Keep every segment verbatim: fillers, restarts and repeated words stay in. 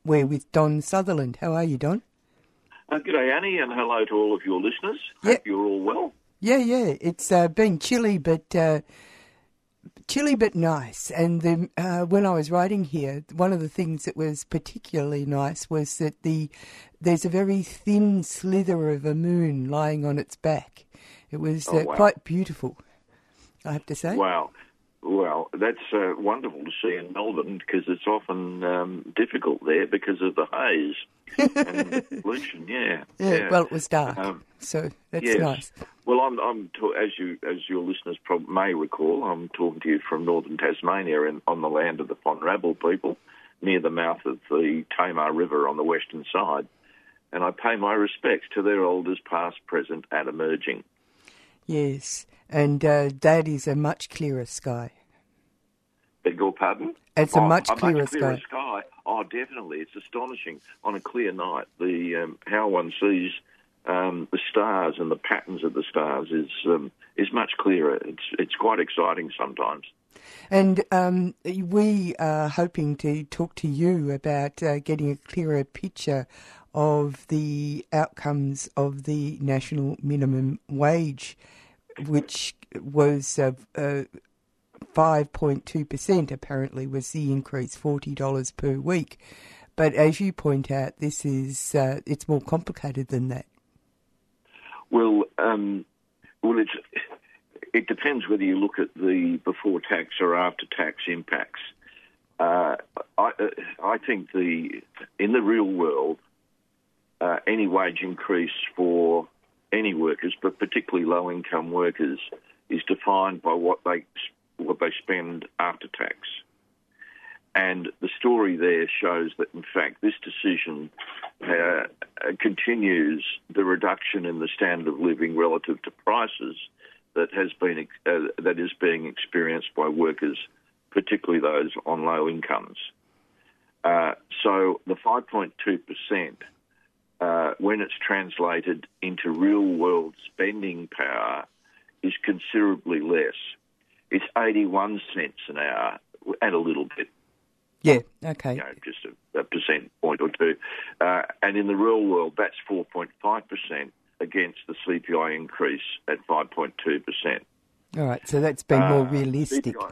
we're with Don Sutherland. How are you, Don? Uh, good day, Annie, and hello to all of your listeners. Yep. Hope you're all well. Yeah, yeah. It's uh, been chilly, but uh, chilly but nice. And the, uh, when I was writing here, one of the things that was particularly nice was that the there's a very thin slither of a moon lying on its back. It was uh, Oh, wow. quite beautiful, I have to say. Wow. Well, that's uh, wonderful to see in Melbourne because it's often um, difficult there because of the haze and pollution. Yeah, yeah, yeah. Well, it was dark, um, so that's yes. nice. Well, I'm, I'm to- as you as your listeners prob- may recall, I'm talking to you from northern Tasmania and on the land of the Ponrabble people, near the mouth of the Tamar River on the western side, and I pay my respects to their elders, past, present, and emerging. Yes, and uh, that is a much clearer sky. Beg your pardon? It's a oh, much a clearer, much clearer sky. sky. Oh, definitely. It's astonishing on a clear night. The um, how one sees um, the stars and the patterns of the stars is um, is much clearer. It's it's quite exciting sometimes. And um, we are hoping to talk to you about uh, getting a clearer picture of the outcomes of the national minimum wage, which was uh, uh, five point two percent apparently was the increase, forty dollars per week. But as you point out, this is uh, it's more complicated than that. Well, um, well, it's, it depends whether you look at the before tax or after tax impacts. Uh, I, uh, I think the in the real world, uh, any wage increase for any workers, but particularly low-income workers, is defined by what they what they spend after tax. And the story there shows that, in fact, this decision uh, continues the reduction in the standard of living relative to prices that has been uh, that is being experienced by workers, particularly those on low incomes. Uh, so the five point two percent, uh, when it's translated into real-world spending power, is considerably less. It's eighty-one cents an hour and a little bit. Yeah, okay. You know, just a, a percent point or two. Uh, and in the real world, that's four point five percent against the C P I increase at five point two percent. All right, so that's been more uh, realistic. C P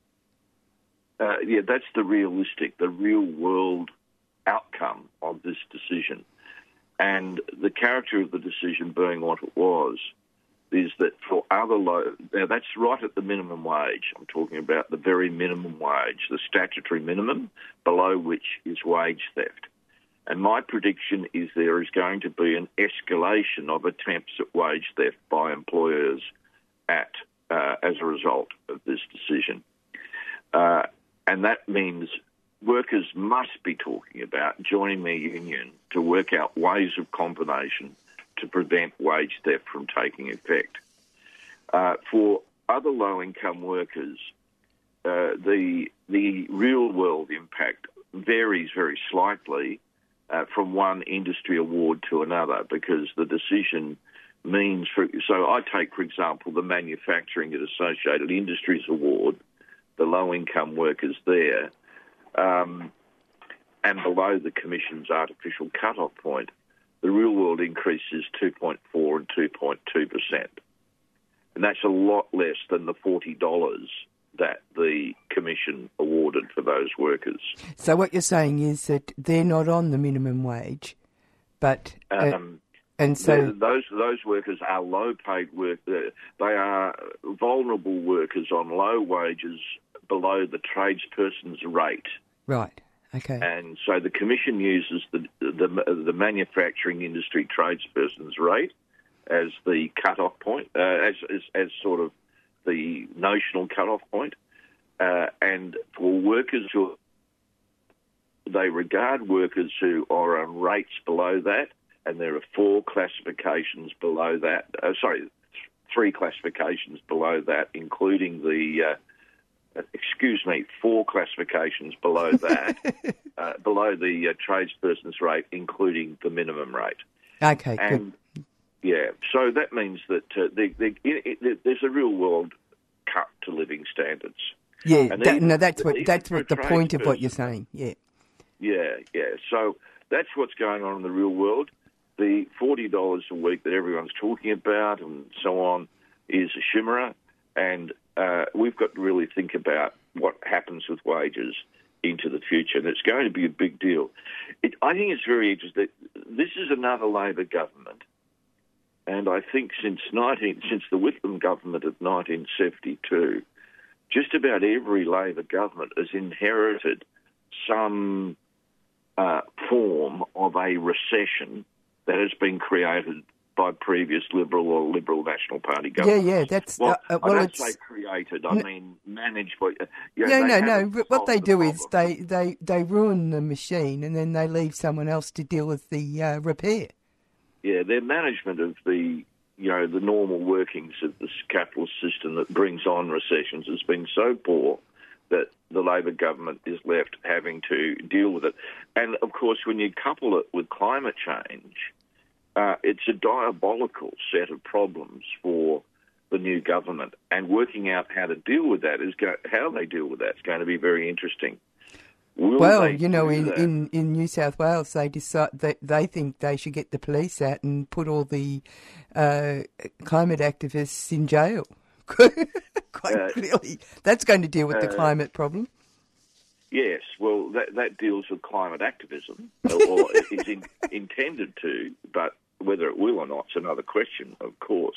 I, uh, yeah, that's the realistic, the real world outcome of this decision. And the character of the decision being what it was, is that for other low, now that's right at the minimum wage. I'm talking about the very minimum wage, the statutory minimum, below which is wage theft. And my prediction is there is going to be an escalation of attempts at wage theft by employers at uh, as a result of this decision. Uh, and that means workers must be talking about joining their union to work out ways of combination to prevent wage theft from taking effect. Uh, for other low-income workers, uh, the the real-world impact varies very slightly uh, from one industry award to another because the decision means, for, so I take, for example, the Manufacturing and Associated Industries Award, the low-income workers there, um, and below the Commission's artificial cut-off point, the real-world increase is two point four and two point two percent. And that's a lot less than the forty dollars that the Commission awarded for those workers. So what you're saying is that they're not on the minimum wage, but... Uh, um, and so those those workers are low-paid work. They are vulnerable workers on low wages below the tradesperson's rate. Right. Okay. And so the Commission uses the the, the manufacturing industry tradesperson's rate as the cut-off point, uh, as, as as sort of the notional cut-off point. Uh, and for workers who they regard workers who are on rates below that, and there are four classifications below that. Uh, sorry, three classifications below that, including the. Uh, excuse me, four classifications below that, uh, below the uh, tradesperson's rate, including the minimum rate. Okay, and good. Yeah, so that means that uh, the, the, it, it, there's a real world cut to living standards. Yeah, that, even, no, that's what even that's what the a point of what you're tradesperson- saying. Yeah, Yeah, yeah. So that's what's going on in the real world. The forty dollars a week that everyone's talking about and so on is a chimera, and uh, we've got to really think about what happens with wages into the future, and it's going to be a big deal. It, I think it's very interesting. This is another Labor government, and I think since nineteen since the Whitlam government of nineteen seventy-two, just about every Labor government has inherited some uh, form of a recession that has been created by previous Liberal or Liberal National Party governments. Yeah, yeah, that's... Well, uh, well I don't it's, say created, I n- mean managed by... Uh, you know, yeah, no, no, haven't but what they solved do the is problem. they, they, they ruin the machine and then they leave someone else to deal with the uh, repair. Yeah, their management of the, you know, the normal workings of this capitalist system that brings on recessions has been so poor that the Labor government is left having to deal with it. And, of course, when you couple it with climate change, uh, it's a diabolical set of problems for the new government. And working out how to deal with that is go- how they deal with that is going to be very interesting. Will Well, they you know, do in, that? in, in New South Wales, they decide that they think they should get the police out and put all the uh, climate activists in jail. Quite Uh, clearly, that's going to deal with the uh, climate problem. Yes, well, that, that deals with climate activism, or is in, intended to, but whether it will or not is another question, of course.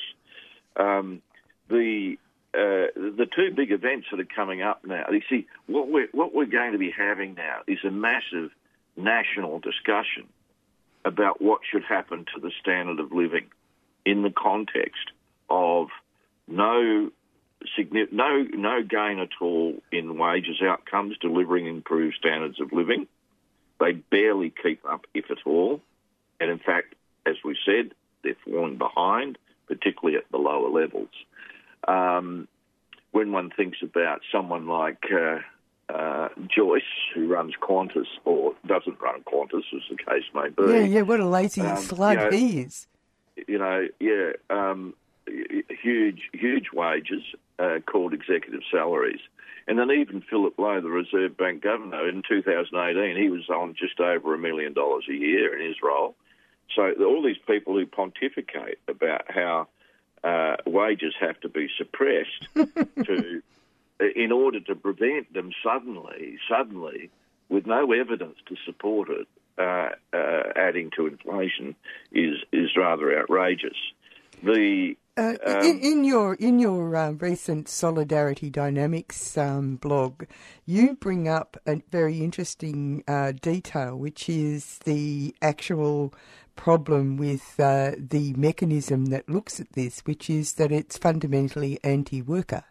Um, the uh, the two big events that are coming up now, you see, what we're, what we're going to be having now is a massive national discussion about what should happen to the standard of living in the context of no no no gain at all in wages outcomes, delivering improved standards of living. They barely keep up, if at all. And in fact, as we said, they're falling behind, particularly at the lower levels. Um, when one thinks about someone like uh, uh, Joyce, who runs Qantas, or doesn't run Qantas, as the case may be. Yeah, yeah, what a lazy um, slug you know, he is. You know, yeah, um, huge, huge wages uh, called executive salaries. And then even Philip Lowe, the Reserve Bank governor, in two thousand eighteen, he was on just over a million dollars a year in his role. So all these people who pontificate about how uh, wages have to be suppressed to, in order to prevent them suddenly, suddenly, with no evidence to support it, uh, uh, adding to inflation is is rather outrageous. The Uh, um, in, in your in your uh, recent Solidarity Dynamics um, blog, you bring up a very interesting uh, detail, which is the actual problem with uh, the mechanism that looks at this, which is that it's fundamentally anti-worker.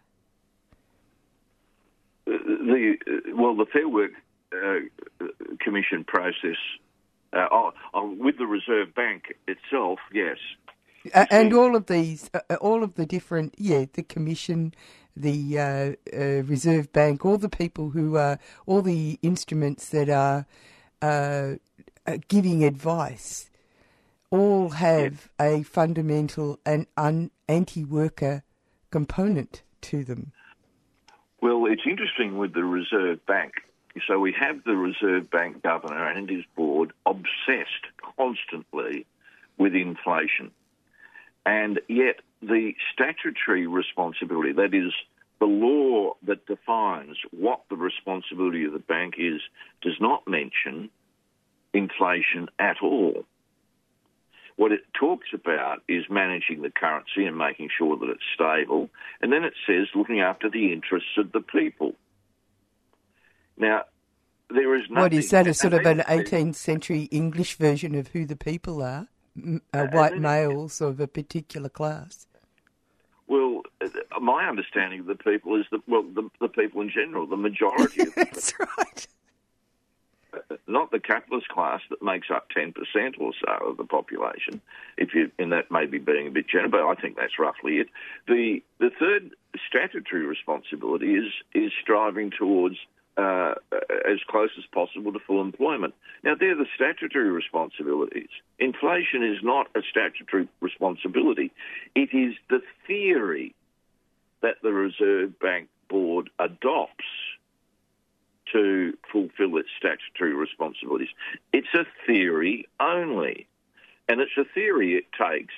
The well, the Fair Work uh, Commission process uh, oh, oh, with the Reserve Bank itself, yes. Uh, and all of these, uh, all of the different, yeah, the Commission, the uh, uh, Reserve Bank, all the people who are, all the instruments that are uh, uh, giving advice, all have yeah. a fundamental and un- anti-worker component to them. Well, it's interesting with the Reserve Bank. So we have the Reserve Bank governor and his board obsessed constantly with inflation. And yet the statutory responsibility, that is the law that defines what the responsibility of the bank is, does not mention inflation at all. What it talks about is managing the currency and making sure that it's stable. And then it says looking after the interests of the people. Now, there is nothing... What, is that a sort of an eighteenth century English version of who the people are? Uh, white males of a particular class? Well, my understanding of the people is that, well, the, the people in general, the majority of the That's right. Not the capitalist class that makes up ten percent or so of the population, if you, and that may be being a bit generous, but I think that's roughly it. The the third statutory responsibility is is striving towards uh, as close as possible to full employment. Now, they're the statutory responsibilities. Inflation is not a statutory responsibility. It is the theory that the Reserve Bank Board adopts to fulfil its statutory responsibilities. It's a theory only. And it's a theory it takes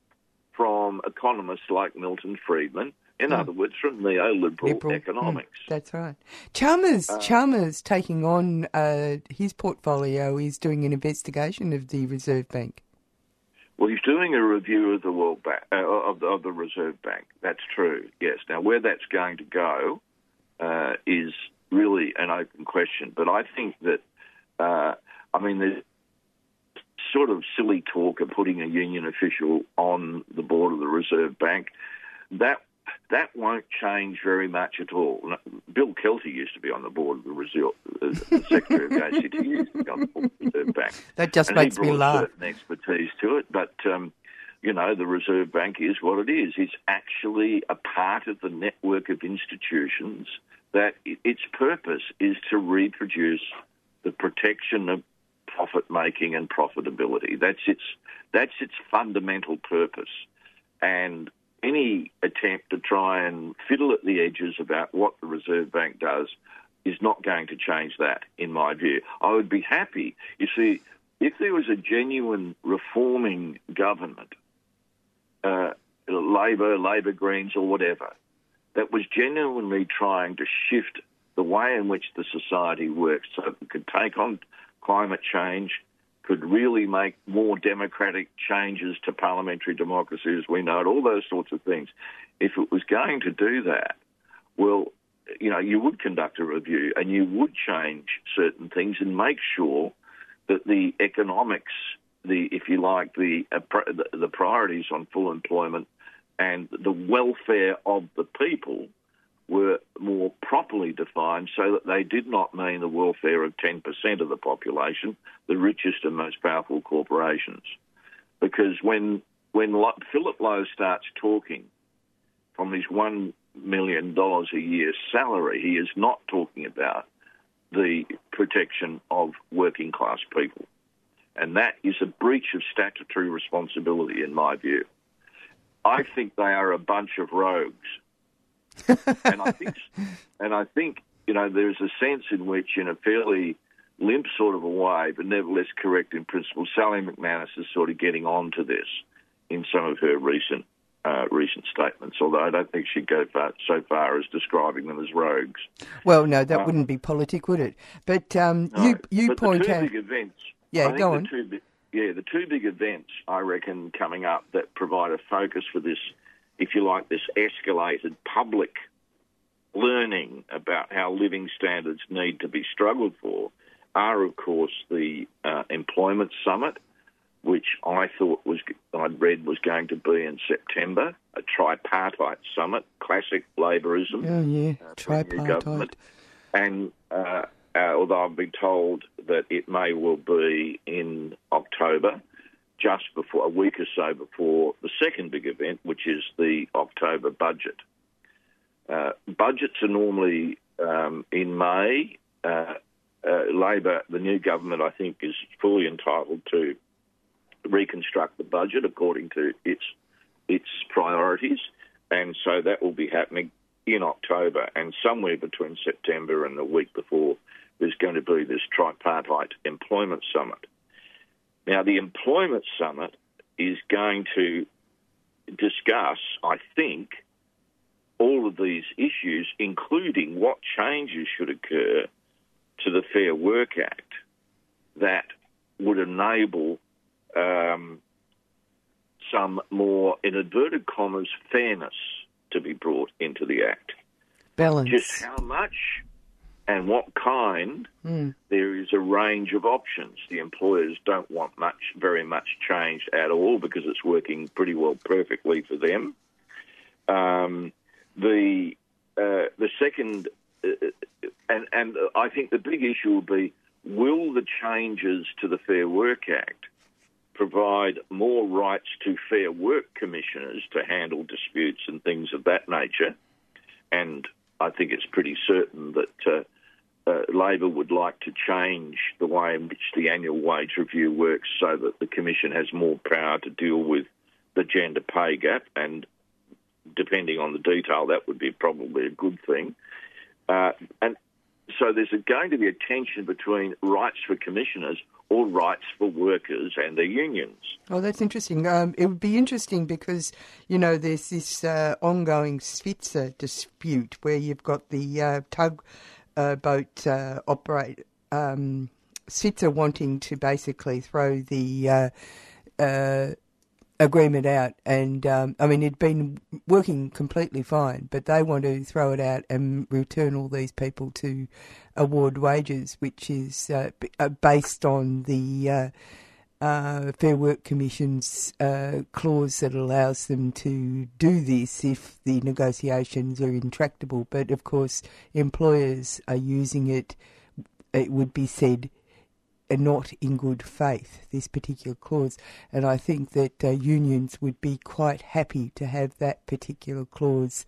from economists like Milton Friedman, in mm. other words, from neoliberal Liberal. economics. Mm, that's right. Chalmers, uh, Chalmers taking on uh, his portfolio is doing an investigation of the Reserve Bank. Well, he's doing a review of the World Bank, uh, of, the, of the Reserve Bank. That's true, yes. Now, where that's going to go uh, is really an open question. But I think that, uh, I mean, there's sort of silly talk of putting a union official on the board of the Reserve Bank. That that won't change very much at all. Bill Kelty used to be on the board of the Reserve, uh, the Secretary of the A C T used to be on the board of the Reserve Bank. That just and makes he me brought laugh. certain expertise to it, but um, you know, the Reserve Bank is what it is. It's actually a part of the network of institutions that its purpose is to reproduce the protection of profit-making and profitability. That's its that's its fundamental purpose. And any attempt to try and fiddle at the edges about what the Reserve Bank does is not going to change that, in my view. I would be happy, you see, if there was a genuine reforming government, uh, Labor, Labor Greens or whatever, that was genuinely trying to shift the way in which the society works so it could take on climate change, could really make more democratic changes to parliamentary democracy as we know it, all those sorts of things. If it was going to do that, well, you know, you would conduct a review and you would change certain things and make sure that the economics, the if you like, the uh, the, the priorities on full employment and the welfare of the people were more properly defined so that they did not mean the welfare of ten percent of the population, the richest and most powerful corporations. Because when when Philip Lowe starts talking from his one million dollars a year salary, he is not talking about the protection of working class people. And that is a breach of statutory responsibility, in my view. I think they are a bunch of rogues. and I think, and I think, you know, there's a sense in which, in a fairly limp sort of a way, but nevertheless correct in principle, Sally McManus is sort of getting on to this in some of her recent uh, recent statements. Although I don't think she'd go far, so far as describing them as rogues. Well, no, that um, wouldn't be politic, would it? But um, no, you you but point the two out big events. Yeah, I think go the on. Two big, yeah, the two big events I reckon coming up that provide a focus for this, if you like, this escalated public learning about how living standards need to be struggled for are, of course, the uh, employment summit, which I thought was I'd read was going to be in September, a tripartite summit, classic Labourism. Oh yeah, uh, tripartite. And uh, uh, although I've been told that it may well be in October, just before a week or so before the second big event, which is the October budget. Uh, budgets are normally um, in May. Uh, uh, Labor, the new government, I think, is fully entitled to reconstruct the budget according to its its priorities, and so that will be happening in October. And somewhere between September and the week before, there's going to be this tripartite employment summit. Now, the employment summit is going to discuss, I think, all of these issues, including what changes should occur to the Fair Work Act that would enable um, some more, in inverted commas, fairness to be brought into the Act. Balance. Just how much and what kind, mm. there is a range of options. The employers don't want much, very much change at all because it's working pretty well perfectly for them. Um, the uh, the second, uh, and, and I think the big issue will be, will the changes to the Fair Work Act provide more rights to Fair Work commissioners to handle disputes and things of that nature? And I think it's pretty certain that uh, uh, Labor would like to change the way in which the annual wage review works so that the Commission has more power to deal with the gender pay gap, and depending on the detail, that would be probably a good thing. Uh, and so there's a, going to be a tension between rights for commissioners or rights for workers and their unions. Oh, that's interesting. Um, it would be interesting because, you know, there's this uh, ongoing Svitzer dispute where you've got the uh, tug uh, boat uh, operate um, Svitzer wanting to basically throw the uh, uh, agreement out, and um, I mean it'd been working completely fine, but they want to throw it out and return all these people to award wages, which is uh, b- uh, based on the uh, uh, Fair Work Commission's uh, clause that allows them to do this if the negotiations are intractable. But of course, employers are using it. It would be said, not in good faith, this particular clause. And I think that uh, unions would be quite happy to have that particular clause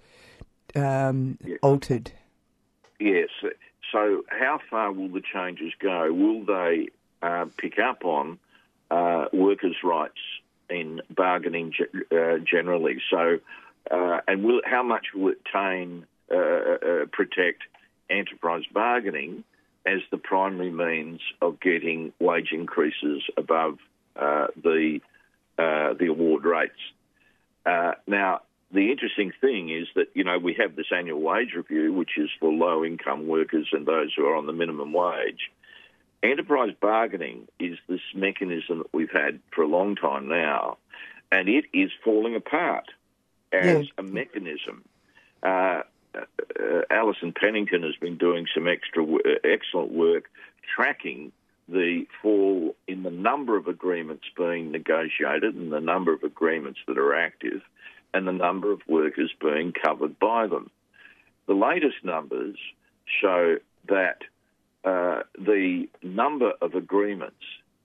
um, yeah. altered. Yes. So how far will the changes go? Will they uh, pick up on uh, workers' rights in bargaining ge- uh, generally? So, uh, and will how much will it tain, uh, uh, protect enterprise bargaining as the primary means of getting wage increases above uh, the uh, the award rates? Uh, now, the interesting thing is that, you know, we have this annual wage review, which is for low-income workers and those who are on the minimum wage. Enterprise bargaining is this mechanism that we've had for a long time now, and it is falling apart as yeah. a mechanism. Uh, Uh, Alison Pennington has been doing some extra w- excellent work tracking the fall in the number of agreements being negotiated and the number of agreements that are active and the number of workers being covered by them. The latest numbers show that uh, the number of agreements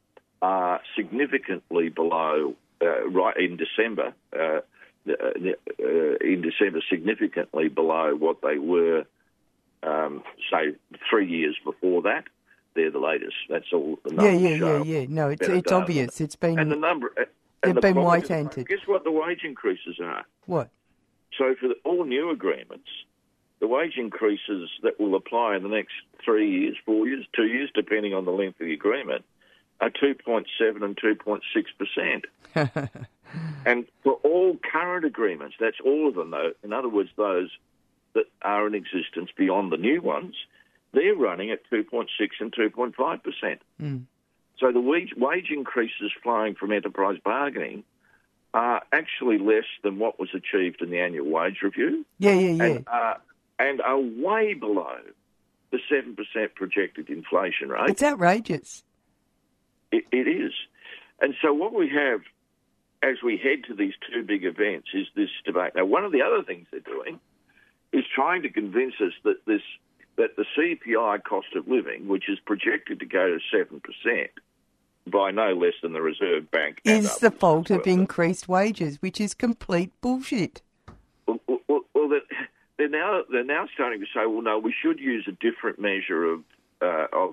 are significantly below, uh, right in December, uh, Uh, uh, in December, significantly below what they were, um, say, three years before that. They're the latest. That's all the numbers Yeah, yeah, show. yeah, yeah. No, it's it's obvious. It's been and the number. And they've the been white-anted. Guess what the wage increases are? What? So for the, all new agreements, the wage increases that will apply in the next three years, four years, two years, depending on the length of the agreement, are two point seven and two point six percent. And for all current agreements, that's all of them, though. In other words, those that are in existence beyond the new ones, they're running at two point six and two point five percent. Mm. So the wage, wage increases flowing from enterprise bargaining are actually less than what was achieved in the annual wage review. Yeah, yeah, yeah. And, uh, and are way below the seven percent projected inflation rate. It's outrageous. It, it is. And so what we have as we head to these two big events is this debate. Now, one of the other things they're doing is trying to convince us that this that the C P I cost of living, which is projected to go to seven percent by no less than the Reserve Bank, is the fault of increased wages, which is complete bullshit. Well, well, well they're now they're now starting to say, well, no, we should use a different measure of uh, of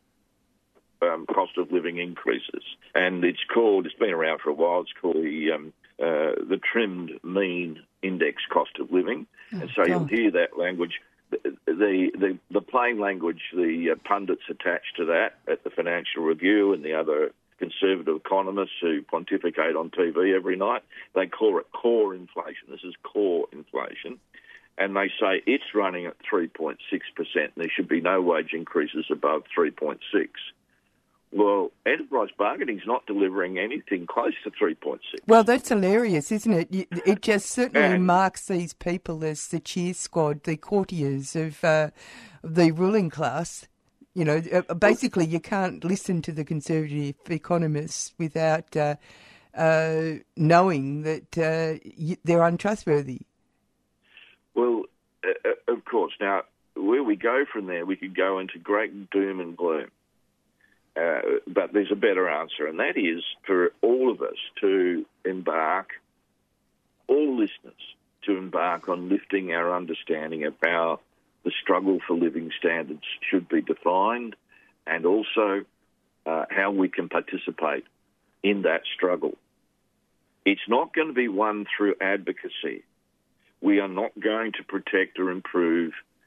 Um, cost of living increases, and it's called. It's been around for a while. It's called the um, uh, the trimmed mean index cost of living, oh, and so God. You'll hear that language. The the the, the plain language, the uh, pundits attached to that at the Financial Review and the other conservative economists who pontificate on T V every night, they call it core inflation. This is core inflation, and they say it's running at three point six percent. There should be no wage increases above three point six. Well, enterprise bargaining is not delivering anything close to three point six. Well, that's hilarious, isn't it? It just certainly and, marks these people as the cheer squad, the courtiers of uh, the ruling class. You know, basically you can't listen to the conservative economists without uh, uh, knowing that uh, they're untrustworthy. Well, uh, of course. Now, where we go from there, we could go into great doom and gloom. Uh, but there's a better answer, and that is for all of us to embark, all listeners, to embark on lifting our understanding of how the struggle for living standards should be defined, and also uh, how we can participate in that struggle. It's not going to be won through advocacy. We are not going to protect or improve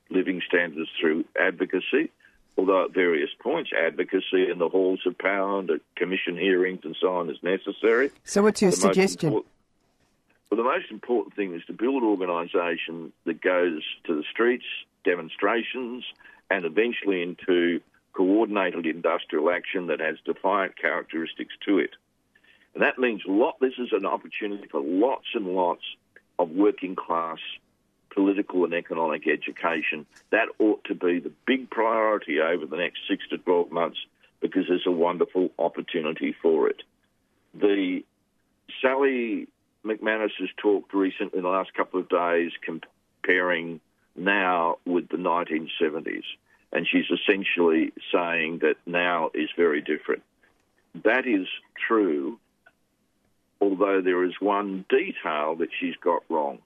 living standards through advocacy, although at various points advocacy in the halls of power and at commission hearings and so on is necessary. So what's your the suggestion? Well, the most important thing is to build an organisation that goes to the streets, demonstrations, and eventually into coordinated industrial action that has defiant characteristics to it. And that means lot. This is an opportunity for lots and lots of working class political and economic education. That ought to be the big priority over the next six to twelve months because there's a wonderful opportunity for it. The Sally McManus has talked recently in the last couple of days comparing now with the nineteen seventies, and she's essentially saying that now is very different. That is true, although there is one detail that she's got wrong.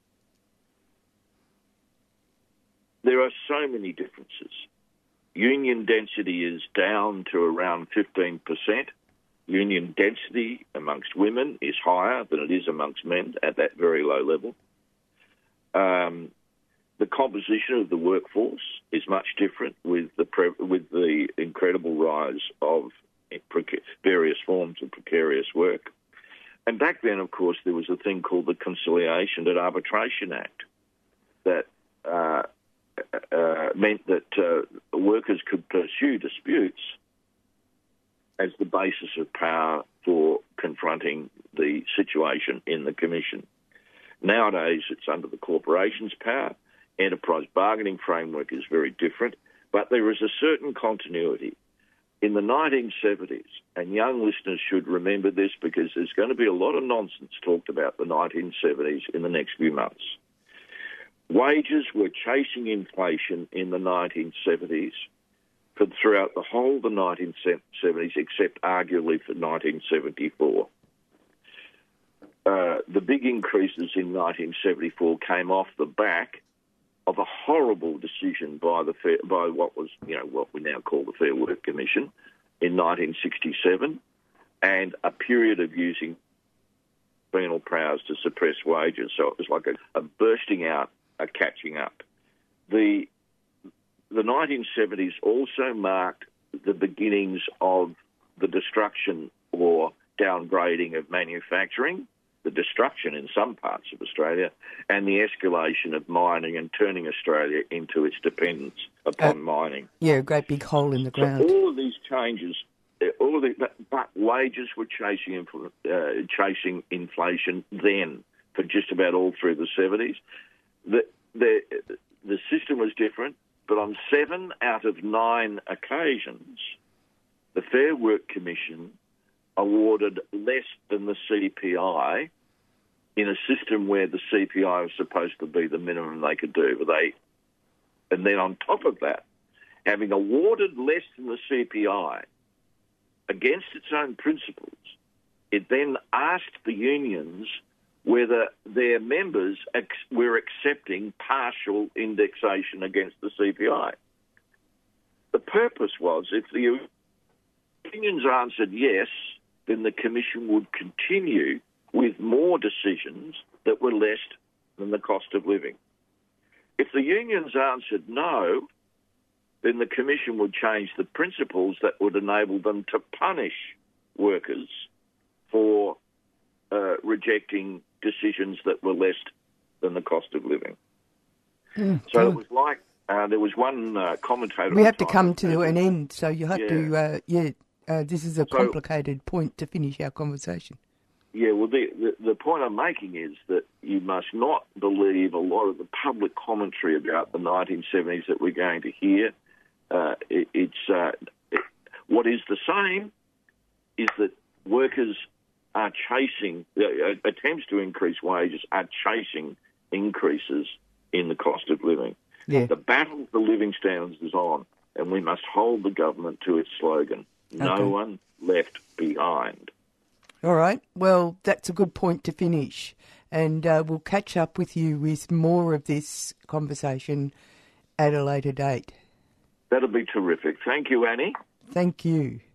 There are so many differences. Union density is down to around fifteen percent. Union density amongst women is higher than it is amongst men at that very low level. Um, the composition of the workforce is much different with the pre- with the incredible rise of preca- various forms of precarious work. And back then, of course, there was a thing called the Conciliation and Arbitration Act that uh, uh, meant that uh, workers could pursue disputes as the basis of power for confronting the situation in the Commission. Nowadays, it's under the corporation's power. Enterprise bargaining framework is very different, but there is a certain continuity. In the nineteen seventies, and young listeners should remember this because there's going to be a lot of nonsense talked about the nineteen seventies in the next few months. Wages were chasing inflation in the nineteen seventies for throughout the whole of the nineteen seventies, except arguably for nineteen seventy-four. Uh, the big increases in nineteen seventy-four came off the back of a horrible decision by the fair, by what was you know what we now call the Fair Work Commission in nineteen sixty-seven, and a period of using penal powers to suppress wages. So it was like a, a bursting out, a catching up. The the nineteen seventies also marked the beginnings of the destruction or downgrading of manufacturing, the destruction in some parts of Australia, and the escalation of mining and turning Australia into its dependence upon uh, mining. Yeah, a great big hole in the ground. So all of these changes, all of the, but, but wages were chasing uh, chasing inflation then for just about all through the seventies. The, the, the system was different, but on seven out of nine occasions, the Fair Work Commission awarded less than the C P I in a system where the C P I was supposed to be the minimum they could do. But they, and then on top of that, having awarded less than the C P I against its own principles, it then asked the unions whether their members ex- were accepting partial indexation against the C P I. The purpose was if the unions answered yes, then the Commission would continue with more decisions that were less than the cost of living. If the unions answered no, then the Commission would change the principles that would enable them to punish workers for uh, rejecting decisions that were less than the cost of living. Mm, so it was like, uh, there was one uh, commentator... We have to come to an end, so you have yeah. to, uh, yeah... Uh, this is a so, complicated point to finish our conversation. Yeah, well, the, the the point I'm making is that you must not believe a lot of the public commentary about the nineteen seventies that we're going to hear. Uh, it, it's uh, it, what is the same is that workers are chasing, uh, attempts to increase wages are chasing increases in the cost of living. Yeah. The battle for living standards is on, and we must hold the government to its slogan. No okay. one left behind. All right. Well, that's a good point to finish. And uh, we'll catch up with you with more of this conversation at a later date. That'll be terrific. Thank you, Annie. Thank you.